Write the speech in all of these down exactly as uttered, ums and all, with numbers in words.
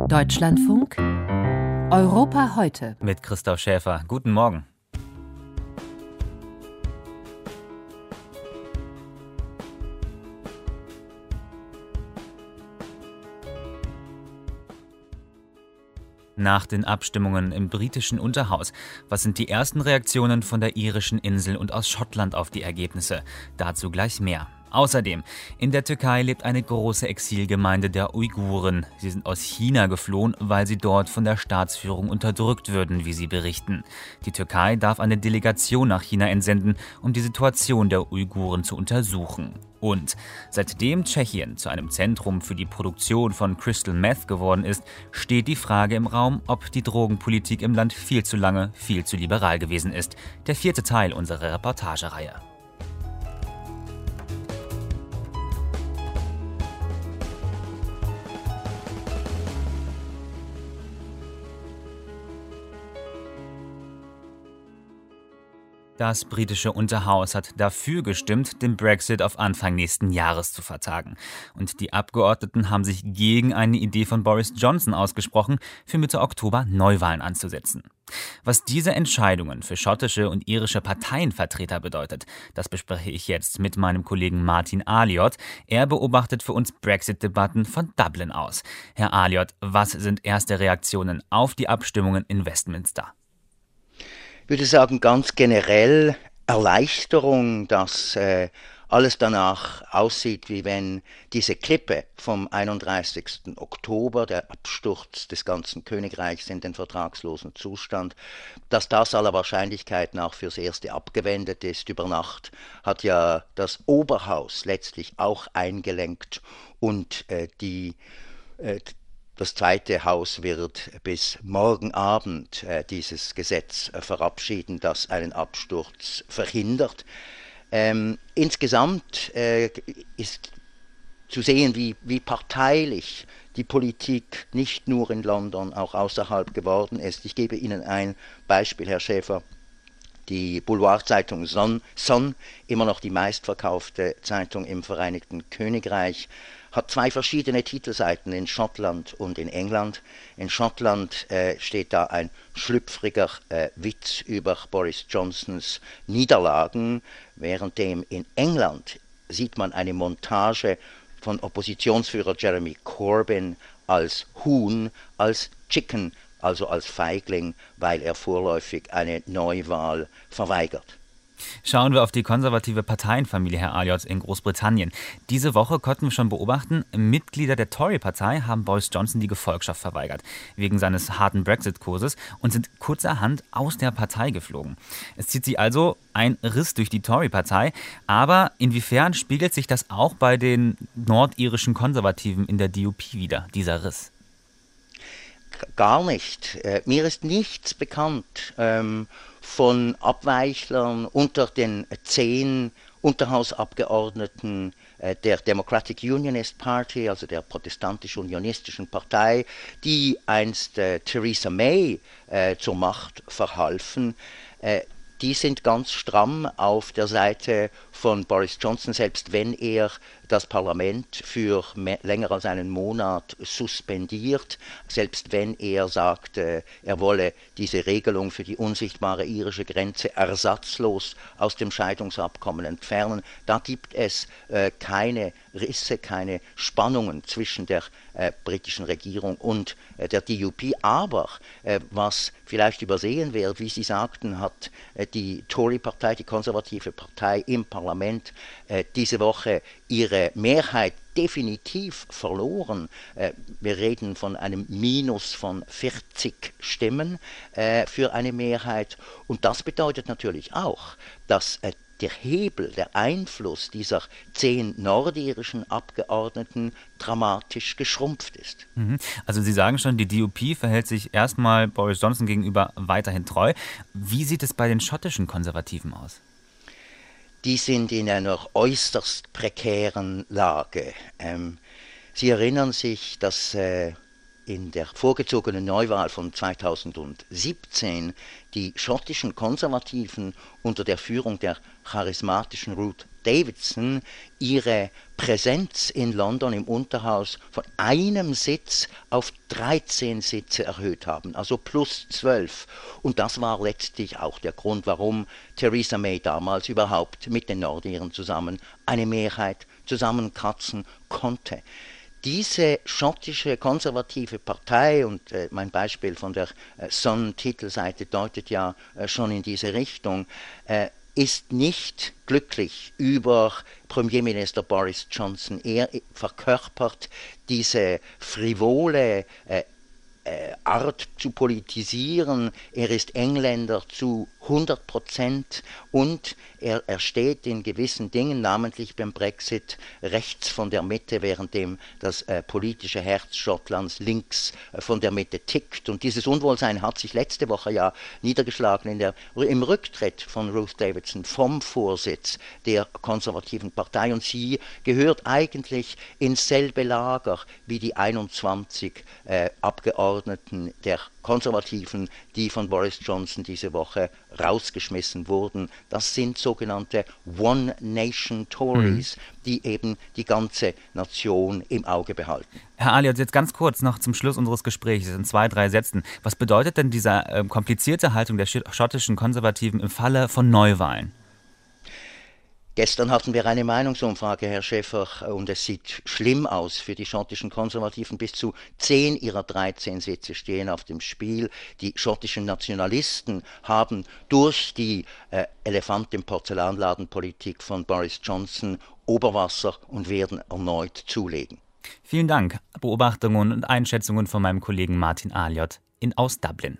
Deutschlandfunk Europa heute. Mit Christoph Schäfer. Guten Morgen. Nach den Abstimmungen im britischen Unterhaus, was sind die ersten Reaktionen von der irischen Insel und aus Schottland auf die Ergebnisse? Dazu gleich mehr. Außerdem, in der Türkei lebt eine große Exilgemeinde der Uiguren. Sie sind aus China geflohen, weil sie dort von der Staatsführung unterdrückt würden, wie sie berichten. Die Türkei darf eine Delegation nach China entsenden, um die Situation der Uiguren zu untersuchen. Und seitdem Tschechien zu einem Zentrum für die Produktion von Crystal Meth geworden ist, steht die Frage im Raum, ob die Drogenpolitik im Land viel zu lange, viel zu liberal gewesen ist. Der vierte Teil unserer Reportagereihe. Das britische Unterhaus hat dafür gestimmt, den Brexit auf Anfang nächsten Jahres zu vertagen. Und die Abgeordneten haben sich gegen eine Idee von Boris Johnson ausgesprochen, für Mitte Oktober Neuwahlen anzusetzen. Was diese Entscheidungen für schottische und irische Parteienvertreter bedeutet, das bespreche ich jetzt mit meinem Kollegen Martin Aliot. Er beobachtet für uns Brexit-Debatten von Dublin aus. Herr Aliot, was sind erste Reaktionen auf die Abstimmungen in Westminster? Ich würde sagen, ganz generell Erleichterung, dass äh, alles danach aussieht, wie wenn diese Klippe vom einunddreißigsten Oktober, der Absturz des ganzen Königreichs in den vertragslosen Zustand, dass das aller Wahrscheinlichkeit nach fürs Erste abgewendet ist. Über Nacht hat ja das Oberhaus letztlich auch eingelenkt und äh, die äh, Das zweite Haus wird bis morgen Abend äh, dieses Gesetz äh, verabschieden, das einen Absturz verhindert. Ähm, insgesamt äh, ist zu sehen, wie, wie parteilich die Politik nicht nur in London, auch außerhalb geworden ist. Ich gebe Ihnen ein Beispiel, Herr Schäfer. Die Boulevardzeitung Sun, Sun, immer noch die meistverkaufte Zeitung im Vereinigten Königreich, hat zwei verschiedene Titelseiten in Schottland und in England. In Schottland äh, steht da ein schlüpfriger äh, Witz über Boris Johnsons Niederlagen, währenddem in England sieht man eine Montage von Oppositionsführer Jeremy Corbyn als Huhn, als Chicken, also als Feigling, weil er vorläufig eine Neuwahl verweigert. Schauen wir auf die konservative Parteienfamilie, Herr Aliot, in Großbritannien. Diese Woche konnten wir schon beobachten, Mitglieder der Tory-Partei haben Boris Johnson die Gefolgschaft verweigert, wegen seines harten Brexit-Kurses und sind kurzerhand aus der Partei geflogen. Es zieht sich also ein Riss durch die Tory-Partei, aber inwiefern spiegelt sich das auch bei den nordirischen Konservativen in der D U P wider, dieser Riss? Gar nicht. Äh, mir ist nichts bekannt ähm, von Abweichlern unter den zehn Unterhausabgeordneten äh, der Democratic Unionist Party, also der protestantisch-unionistischen Partei, die einst äh, Theresa May äh, zur Macht verhalfen. Äh, die sind ganz stramm auf der Seite von Boris Johnson, selbst wenn er das Parlament für mehr, länger als einen Monat suspendiert, selbst wenn er sagt, äh, er wolle diese Regelung für die unsichtbare irische Grenze ersatzlos aus dem Scheidungsabkommen entfernen. Da gibt es äh, keine Risse, keine Spannungen zwischen der äh, britischen Regierung und äh, der D U P. Aber äh, was vielleicht übersehen wird, wie Sie sagten, hat äh, die Tory-Partei, die konservative Partei im Parlament äh, diese Woche ihre Mehrheit definitiv verloren. Äh, wir reden von einem Minus von vierzig Stimmen äh, für eine Mehrheit. Und das bedeutet natürlich auch, dass äh, der Hebel, der Einfluss dieser zehn nordirischen Abgeordneten dramatisch geschrumpft ist. Also Sie sagen schon, die D U P verhält sich erstmal Boris Johnson gegenüber weiterhin treu. Wie sieht es bei den schottischen Konservativen aus? Die sind in einer äußerst prekären Lage. Ähm, Sie erinnern sich, dass äh, in der vorgezogenen Neuwahl von zweitausendsiebzehn die schottischen Konservativen unter der Führung der charismatischen Ruth Davidson ihre Präsenz in London im Unterhaus von einem Sitz auf dreizehn Sitze erhöht haben, also plus zwölf. Und das war letztlich auch der Grund, warum Theresa May damals überhaupt mit den Nordiren zusammen eine Mehrheit zusammenkratzen konnte. Diese schottische konservative Partei, und äh, mein Beispiel von der äh, Sun-Titelseite deutet ja äh, schon in diese Richtung, äh, ist nicht glücklich über Premierminister Boris Johnson. Er verkörpert diese frivole äh, äh, Art zu politisieren. Er ist Engländer zu hundert Prozent und er, er steht in gewissen Dingen, namentlich beim Brexit, rechts von der Mitte, währenddem das äh, politische Herz Schottlands links äh, von der Mitte tickt. Und dieses Unwohlsein hat sich letzte Woche ja niedergeschlagen in der, im Rücktritt von Ruth Davidson vom Vorsitz der konservativen Partei. Und sie gehört eigentlich ins selbe Lager wie die einundzwanzig äh, Abgeordneten der Konservativen, die von Boris Johnson diese Woche rausgeschmissen wurden. Das sind sogenannte One-Nation-Tories, mhm. die eben die ganze Nation im Auge behalten. Herr Alliot, jetzt ganz kurz noch zum Schluss unseres Gesprächs, in zwei, drei Sätzen. Was bedeutet denn diese äh, komplizierte Haltung der schottischen Konservativen im Falle von Neuwahlen? Gestern hatten wir eine Meinungsumfrage, Herr Schäfer, und es sieht schlimm aus für die schottischen Konservativen. Bis zu zehn ihrer dreizehn Sitze stehen auf dem Spiel. Die schottischen Nationalisten haben durch die äh, Elefant im Porzellanladen-Politik von Boris Johnson Oberwasser und werden erneut zulegen. Vielen Dank. Beobachtungen und Einschätzungen von meinem Kollegen Martin Alliot in aus Dublin.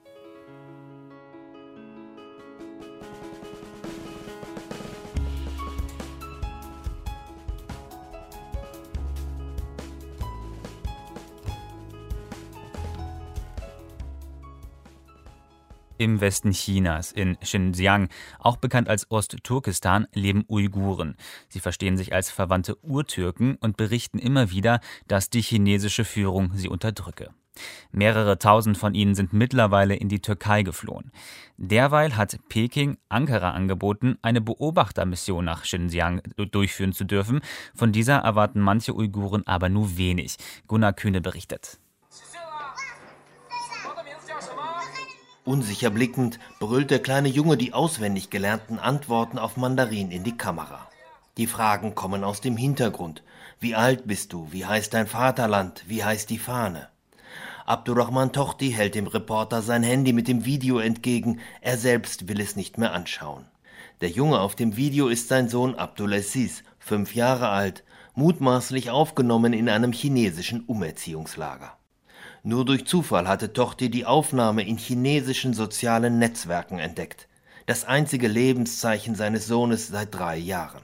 Im Westen Chinas, in Xinjiang, auch bekannt als Ostturkestan, leben Uiguren. Sie verstehen sich als verwandte Urtürken und berichten immer wieder, dass die chinesische Führung sie unterdrücke. Mehrere tausend von ihnen sind mittlerweile in die Türkei geflohen. Derweil hat Peking Ankara angeboten, eine Beobachtermission nach Xinjiang durchführen zu dürfen. Von dieser erwarten manche Uiguren aber nur wenig. Gunnar Kühne berichtet. Unsicher blickend brüllt der kleine Junge die auswendig gelernten Antworten auf Mandarin in die Kamera. Die Fragen kommen aus dem Hintergrund. Wie alt bist du? Wie heißt dein Vaterland? Wie heißt die Fahne? Abdurrahman Tochti hält dem Reporter sein Handy mit dem Video entgegen. Er selbst will es nicht mehr anschauen. Der Junge auf dem Video ist sein Sohn Abdulaziz, fünf Jahre alt, mutmaßlich aufgenommen in einem chinesischen Umerziehungslager. Nur durch Zufall hatte Tochti die Aufnahme in chinesischen sozialen Netzwerken entdeckt. Das einzige Lebenszeichen seines Sohnes seit drei Jahren.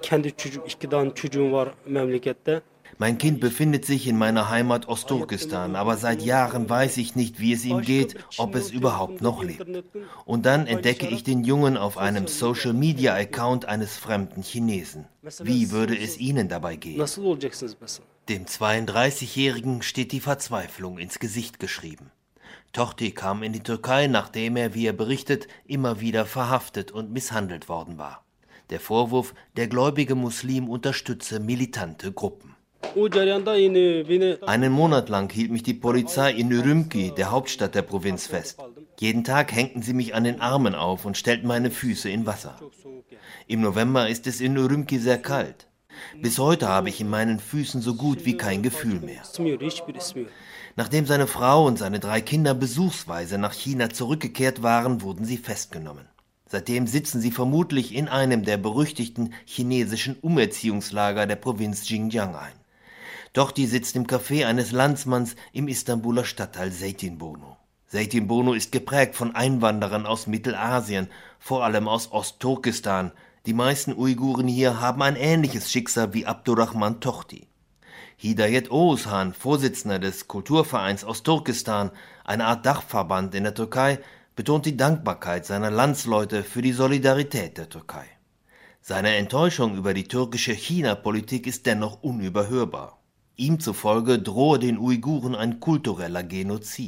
Mein Kind befindet sich in meiner Heimat Ostturkestan, aber seit Jahren weiß ich nicht, wie es ihm geht, ob es überhaupt noch lebt. Und dann entdecke ich den Jungen auf einem Social-Media-Account eines fremden Chinesen. Wie würde es Ihnen dabei gehen? Dem zweiunddreißigjährigen steht die Verzweiflung ins Gesicht geschrieben. Tochti kam in die Türkei, nachdem er, wie er berichtet, immer wieder verhaftet und misshandelt worden war. Der Vorwurf, der gläubige Muslim unterstütze militante Gruppen. Einen Monat lang hielt mich die Polizei in Ürümqi, der Hauptstadt der Provinz, fest. Jeden Tag hängten sie mich an den Armen auf und stellten meine Füße in Wasser. Im November ist es in Ürümqi sehr kalt. Bis heute habe ich in meinen Füßen so gut wie kein Gefühl mehr. Nachdem seine Frau und seine drei Kinder besuchsweise nach China zurückgekehrt waren, wurden sie festgenommen. Seitdem sitzen sie vermutlich in einem der berüchtigten chinesischen Umerziehungslager der Provinz Xinjiang ein. Tochti sitzt im Café eines Landsmanns im Istanbuler Stadtteil Zeytinburnu. Zeytinburnu ist geprägt von Einwanderern aus Mittelasien, vor allem aus Ostturkestan. Die meisten Uiguren hier haben ein ähnliches Schicksal wie Abdurrahman Tochti. Hidayet Oğuzhan, Vorsitzender des Kulturvereins Ostturkestan, eine Art Dachverband in der Türkei, betont die Dankbarkeit seiner Landsleute für die Solidarität der Türkei. Seine Enttäuschung über die türkische China-Politik ist dennoch unüberhörbar. Ihm zufolge drohe den Uiguren ein kultureller Genozid.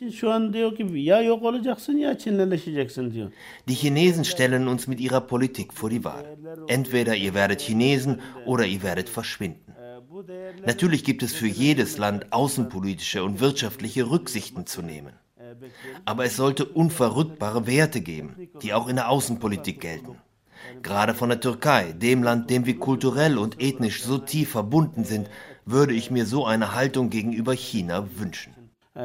Die Chinesen stellen uns mit ihrer Politik vor die Wahl. Entweder ihr werdet Chinesen oder ihr werdet verschwinden. Natürlich gibt es für jedes Land außenpolitische und wirtschaftliche Rücksichten zu nehmen. Aber es sollte unverrückbare Werte geben, die auch in der Außenpolitik gelten. Gerade von der Türkei, dem Land, dem wir kulturell und ethnisch so tief verbunden sind, würde ich mir so eine Haltung gegenüber China wünschen.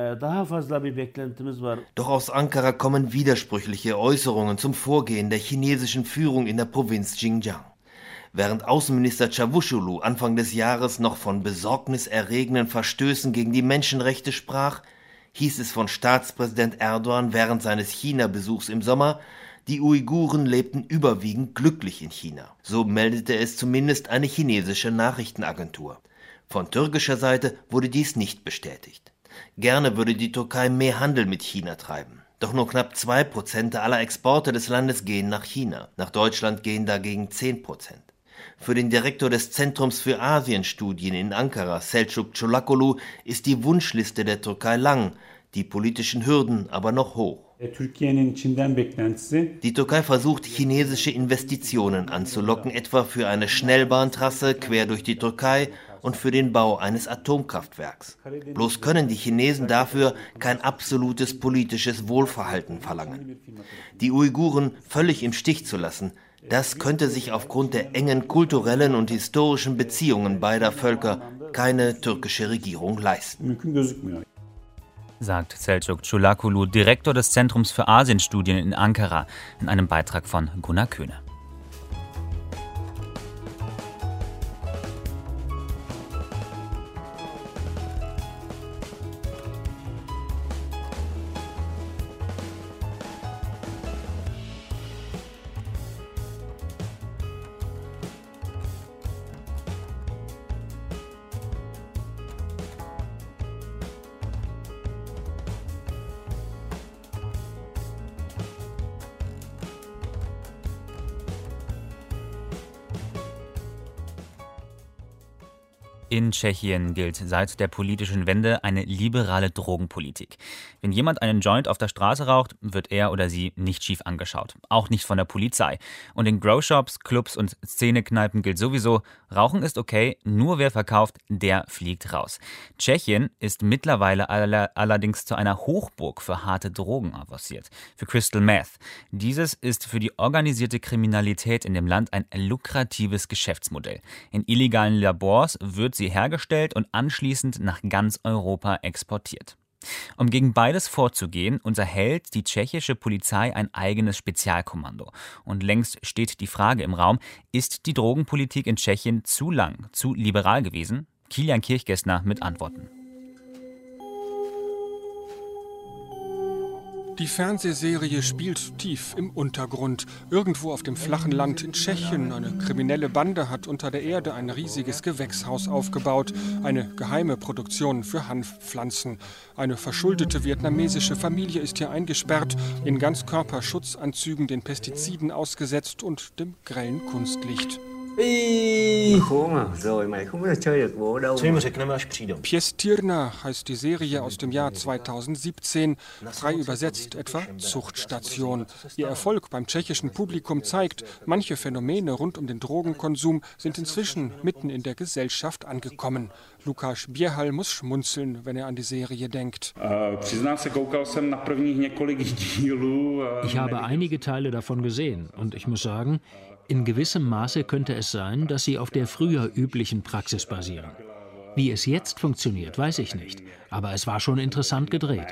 Doch aus Ankara kommen widersprüchliche Äußerungen zum Vorgehen der chinesischen Führung in der Provinz Xinjiang. Während Außenminister Çavuşoğlu Anfang des Jahres noch von besorgniserregenden Verstößen gegen die Menschenrechte sprach, hieß es von Staatspräsident Erdogan während seines China-Besuchs im Sommer, die Uiguren lebten überwiegend glücklich in China. So meldete es zumindest eine chinesische Nachrichtenagentur. Von türkischer Seite wurde dies nicht bestätigt. Gerne würde die Türkei mehr Handel mit China treiben. Doch nur knapp zwei Prozent aller Exporte des Landes gehen nach China. Nach Deutschland gehen dagegen zehn Prozent. Für den Direktor des Zentrums für Asienstudien in Ankara, Selçuk Çolakoglu, ist die Wunschliste der Türkei lang, die politischen Hürden aber noch hoch. Die Türkei versucht, chinesische Investitionen anzulocken, etwa für eine Schnellbahntrasse quer durch die Türkei und für den Bau eines Atomkraftwerks. Bloß können die Chinesen dafür kein absolutes politisches Wohlverhalten verlangen. Die Uiguren völlig im Stich zu lassen, das könnte sich aufgrund der engen kulturellen und historischen Beziehungen beider Völker keine türkische Regierung leisten. Sagt Selçuk Çolakoglu, Direktor des Zentrums für Asienstudien in Ankara, in einem Beitrag von Gunnar Köhne. In Tschechien gilt seit der politischen Wende eine liberale Drogenpolitik. Wenn jemand einen Joint auf der Straße raucht, wird er oder sie nicht schief angeschaut. Auch nicht von der Polizei. Und in Growshops, Clubs und Szenekneipen gilt sowieso, Rauchen ist okay, nur wer verkauft, der fliegt raus. Tschechien ist mittlerweile aller, allerdings zu einer Hochburg für harte Drogen avanciert. Für Crystal Meth. Dieses ist für die organisierte Kriminalität in dem Land ein lukratives Geschäftsmodell. In illegalen Labors wird sie hergestellt und anschließend nach ganz Europa exportiert. Um gegen beides vorzugehen, unterhält die tschechische Polizei ein eigenes Spezialkommando. Und längst steht die Frage im Raum, ist die Drogenpolitik in Tschechien zu lang, zu liberal gewesen? Kilian Kirchgessner mit Antworten. Die Fernsehserie spielt tief im Untergrund. Irgendwo auf dem flachen Land in Tschechien. Eine kriminelle Bande hat unter der Erde ein riesiges Gewächshaus aufgebaut. Eine geheime Produktion für Hanfpflanzen. Eine verschuldete vietnamesische Familie ist hier eingesperrt, in Ganzkörperschutzanzügen, den Pestiziden ausgesetzt und dem grellen Kunstlicht. Pěstírna heißt die Serie aus dem Jahr zweitausendsiebzehn, frei übersetzt etwa Zuchtstation. Ihr Erfolg beim tschechischen Publikum zeigt, manche Phänomene rund um den Drogenkonsum sind inzwischen mitten in der Gesellschaft angekommen. Lukáš Běhal muss schmunzeln, wenn er an die Serie denkt. Ich habe einige Teile davon gesehen und ich muss sagen, in gewissem Maße könnte es sein, dass sie auf der früher üblichen Praxis basieren. Wie es jetzt funktioniert, weiß ich nicht, aber es war schon interessant gedreht.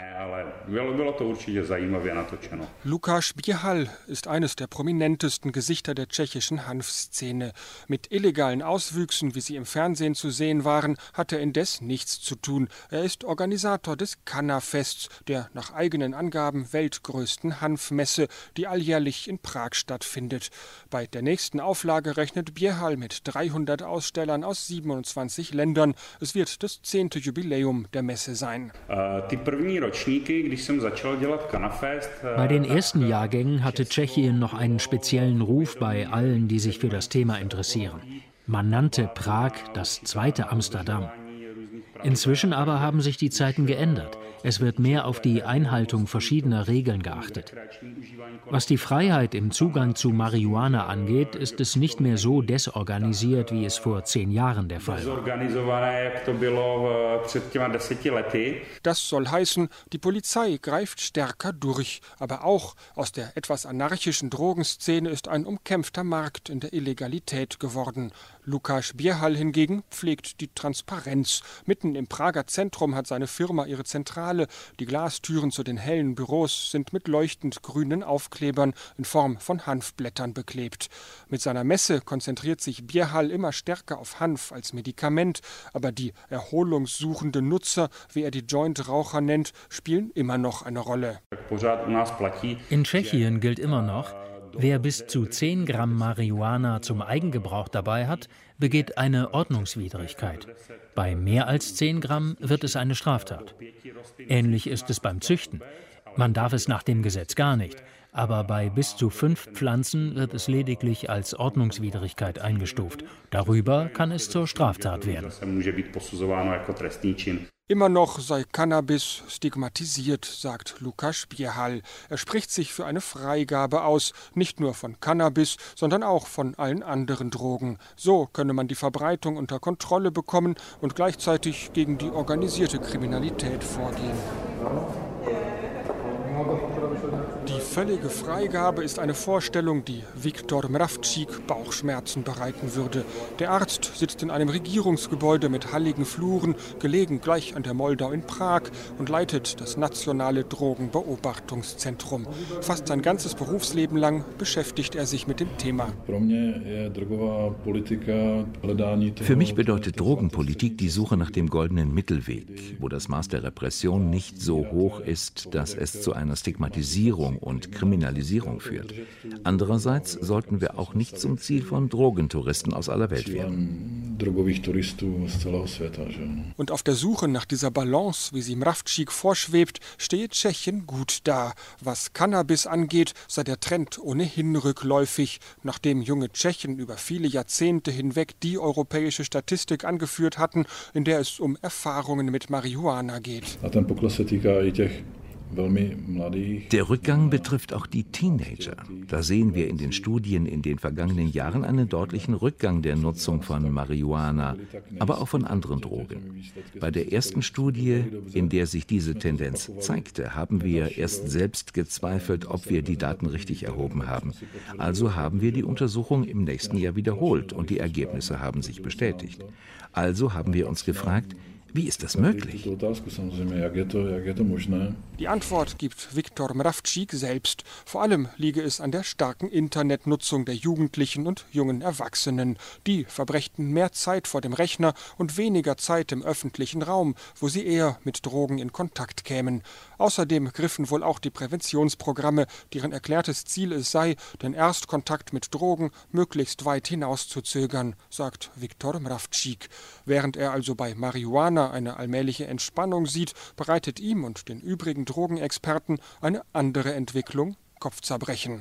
Lukáš Běhal ist eines der prominentesten Gesichter der tschechischen Hanfszene. Mit illegalen Auswüchsen, wie sie im Fernsehen zu sehen waren, hat er indes nichts zu tun. Er ist Organisator des Kannafests, der nach eigenen Angaben weltgrößten Hanfmesse, die alljährlich in Prag stattfindet. Bei der nächsten Auflage rechnet Běhal mit dreihundert Ausstellern aus siebenundzwanzig Ländern. Es wird das zehnte Jubiläum der Messe sein. Bei den ersten Jahrgängen hatte Tschechien noch einen speziellen Ruf bei allen, die sich für das Thema interessieren. Man nannte Prag das zweite Amsterdam. Inzwischen aber haben sich die Zeiten geändert. Es wird mehr auf die Einhaltung verschiedener Regeln geachtet. Was die Freiheit im Zugang zu Marihuana angeht, ist es nicht mehr so desorganisiert, wie es vor zehn Jahren der Fall war. Das soll heißen, die Polizei greift stärker durch. Aber auch aus der etwas anarchischen Drogenszene ist ein umkämpfter Markt in der Illegalität geworden. Lukáš Běhal hingegen pflegt die Transparenz. Mitten im Prager Zentrum hat seine Firma ihre Zentrale. Die Glastüren zu den hellen Büros sind mit leuchtend grünen Aufklebern in Form von Hanfblättern beklebt. Mit seiner Messe konzentriert sich Běhal immer stärker auf Hanf als Medikament. Aber die erholungssuchenden Nutzer, wie er die Joint-Raucher nennt, spielen immer noch eine Rolle. In Tschechien gilt immer noch, wer bis zu zehn Gramm Marihuana zum Eigengebrauch dabei hat, begeht eine Ordnungswidrigkeit. Bei mehr als zehn Gramm wird es eine Straftat. Ähnlich ist es beim Züchten. Man darf es nach dem Gesetz gar nicht. Aber bei bis zu fünf Pflanzen wird es lediglich als Ordnungswidrigkeit eingestuft. Darüber kann es zur Straftat werden. Immer noch sei Cannabis stigmatisiert, sagt Lukáš Běhal. Er spricht sich für eine Freigabe aus, nicht nur von Cannabis, sondern auch von allen anderen Drogen. So könne man die Verbreitung unter Kontrolle bekommen und gleichzeitig gegen die organisierte Kriminalität vorgehen. Die völlige Freigabe ist eine Vorstellung, die Viktor Mravčík Bauchschmerzen bereiten würde. Der Arzt sitzt in einem Regierungsgebäude mit halligen Fluren, gelegen gleich an der Moldau in Prag, und leitet das nationale Drogenbeobachtungszentrum. Fast sein ganzes Berufsleben lang beschäftigt er sich mit dem Thema. Für mich bedeutet Drogenpolitik die Suche nach dem goldenen Mittelweg, wo das Maß der Repression nicht so hoch ist, dass es zu einer Stigmatisierung und Kriminalisierung führt. Andererseits sollten wir auch nicht zum Ziel von Drogentouristen aus aller Welt werden. Und auf der Suche nach dieser Balance, wie sie Mravčík vorschwebt, stehe Tschechien gut da. Was Cannabis angeht, sei der Trend ohnehin rückläufig, nachdem junge Tschechen über viele Jahrzehnte hinweg die europäische Statistik angeführt hatten, in der es um Erfahrungen mit Marihuana geht. Der Rückgang betrifft auch die Teenager. Da sehen wir in den Studien in den vergangenen Jahren einen deutlichen Rückgang der Nutzung von Marihuana, aber auch von anderen Drogen. Bei der ersten Studie, in der sich diese Tendenz zeigte, haben wir erst selbst gezweifelt, ob wir die Daten richtig erhoben haben. Also haben wir die Untersuchung im nächsten Jahr wiederholt und die Ergebnisse haben sich bestätigt. Also haben wir uns gefragt, wie ist das möglich? Die Antwort gibt Viktor Mravčík selbst. Vor allem liege es an der starken Internetnutzung der Jugendlichen und jungen Erwachsenen. Die verbrächten mehr Zeit vor dem Rechner und weniger Zeit im öffentlichen Raum, wo sie eher mit Drogen in Kontakt kämen. Außerdem griffen wohl auch die Präventionsprogramme, deren erklärtes Ziel es sei, den Erstkontakt mit Drogen möglichst weit hinauszuzögern, sagt Viktor Mravčík. Während er also bei Marihuana eine allmähliche Entspannung sieht, bereitet ihm und den übrigen Drogenexperten eine andere Entwicklung Kopfzerbrechen.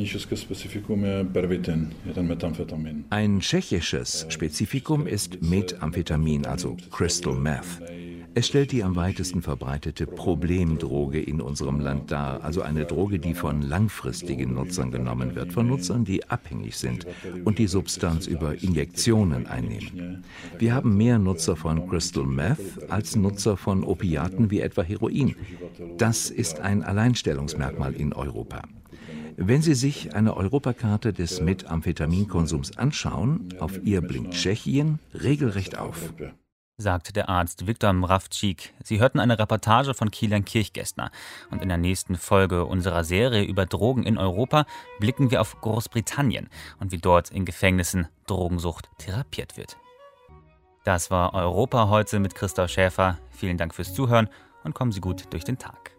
Ein tschechisches Spezifikum ist Methamphetamin, also Crystal Meth. Es stellt die am weitesten verbreitete Problemdroge in unserem Land dar, also eine Droge, die von langfristigen Nutzern genommen wird, von Nutzern, die abhängig sind und die Substanz über Injektionen einnehmen. Wir haben mehr Nutzer von Crystal Meth als Nutzer von Opiaten wie etwa Heroin. Das ist ein Alleinstellungsmerkmal in Europa. Wenn Sie sich eine Europakarte des Methamphetaminkonsums anschauen, auf ihr blinkt Tschechien regelrecht auf. Sagt der Arzt Viktor Mravčík. Sie hörten eine Reportage von Kilian Kirchgästner. Und in der nächsten Folge unserer Serie über Drogen in Europa blicken wir auf Großbritannien und wie dort in Gefängnissen Drogensucht therapiert wird. Das war Europa heute mit Christoph Schäfer. Vielen Dank fürs Zuhören und kommen Sie gut durch den Tag.